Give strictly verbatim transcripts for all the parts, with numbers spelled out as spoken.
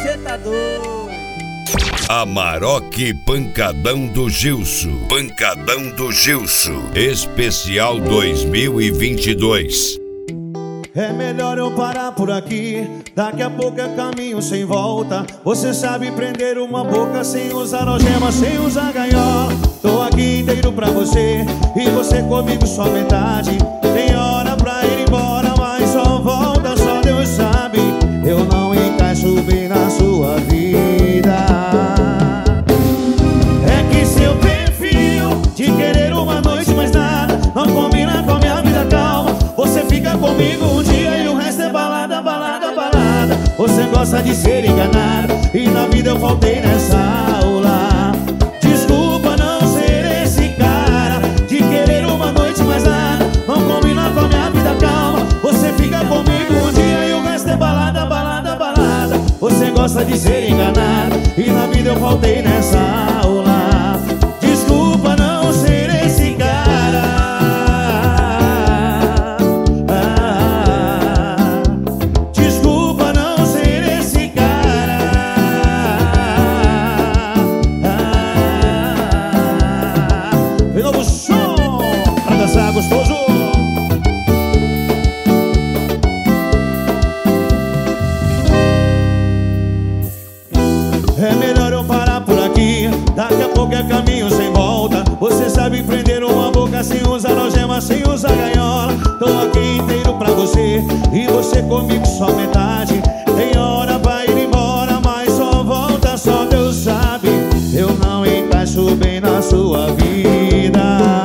cê tá doido. Amarok Pancadão do Gilson. Pancadão do Gilson. Especial dois mil e vinte e dois. É melhor eu parar por aqui, daqui a pouco é caminho sem volta. Você sabe prender uma boca sem usar algema, sem usar gaiola. Tô aqui inteiro pra você, e você comigo só metade. Tem hora pra ir embora, mas só volta, só Deus sabe. Eu não encaixo bem na sua vida. É que seu perfil de querer uma noite mais nada não combina com a minha vida calma. Você fica comigo um dia e o resto é balada, balada, balada. Você gosta de ser enganada e na vida eu faltei nessa aula. Desculpa não ser esse cara de querer uma noite mais nada não combina com a minha vida calma. Você fica comigo um dia e o resto é balada, balada, balada. Você gosta de ser enganada e na vida eu faltei nessa aula. Desculpa não ser esse cara. Gostoso. É melhor eu parar por aqui, daqui a pouco é caminho sem volta. Você sabe prender uma boca sem usar algema, sem usar gaiola. Tô aqui inteiro pra você, e você comigo só metade. Tem hora pra ir embora, mas só volta, só Deus sabe. Eu não encaixo bem na sua vida.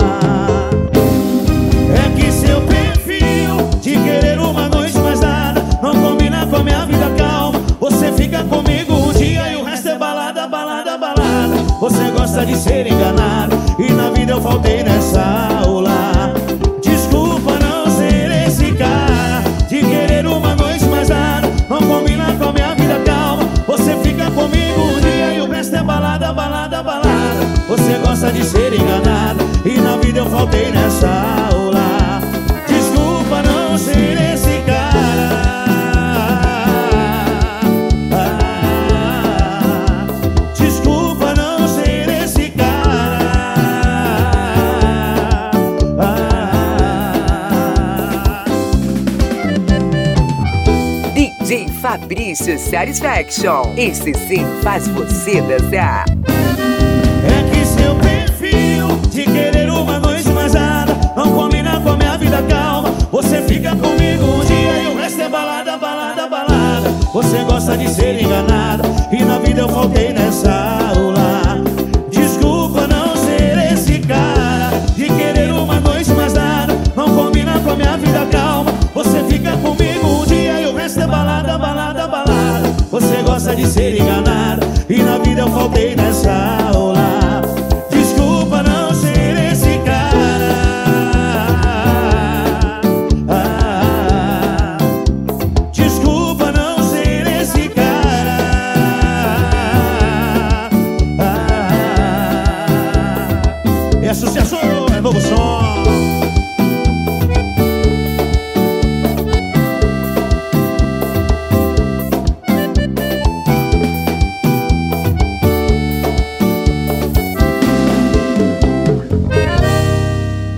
É que seu perfil de querer uma noite mais nada não combina com a minha vida calma. Você fica comigo um dia e o resto é balada, balada, balada. Você gosta de ser enganado e na vida eu faltei nessa aula. Desculpa não ser esse cara de querer uma noite mais nada não combina com a minha vida calma. Você fica comigo um dia e o resto é balada, balada, balada. Você gosta de ser enganado e na vida eu faltei nessa aula. Desculpa não ser esse cara. Ah, desculpa não ser esse cara. Ah. D J Fabrício Satisfaction. Esse sim faz você dançar. É que seu perfil de querer uma noite mais nada não combina com a minha vida calma. Você fica comigo um dia e o resto é balada, balada, balada. Você gosta de ser enganada e na vida eu faltei nessa aula. Desculpa não ser esse cara de querer uma noite mais nada não combina com a minha vida calma. Você fica comigo um dia e o resto é balada, balada, balada. Você gosta de ser enganada e na vida eu faltei nessa aula.